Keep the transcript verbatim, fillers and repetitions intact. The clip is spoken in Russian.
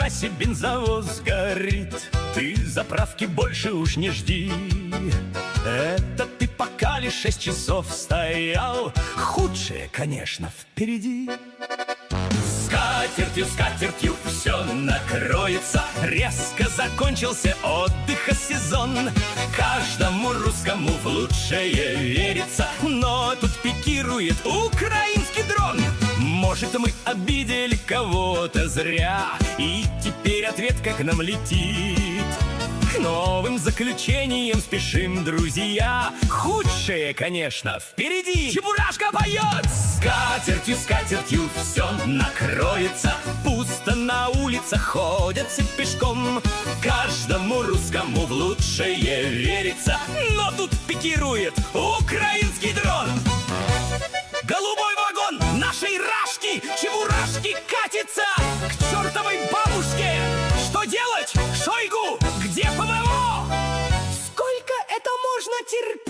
трассе бензовоз горит, ты заправки больше уж не жди. Это ты пока лишь шесть часов стоял, худшее, конечно, впереди. Скатертью, скатертью все накроется, резко закончился отдыха сезон. Каждому русскому в лучшее верится, но тут пикирует украинский дрон. Может, мы обидели кого-то зря, и теперь ответ как нам летит. К новым заключениям спешим, друзья, худшее, конечно, впереди. Чебурашка поет! Скатертью, скатертью все накроется, пусто на улицах ходят все пешком. Каждому русскому в лучшее верится, но тут пикирует украинский дрон. Голубой вагон нашей Рашки, Чебурашки, катится к чертовой бабушке. Что делать, Шойгу? Где ПВО? Сколько это можно терпеть?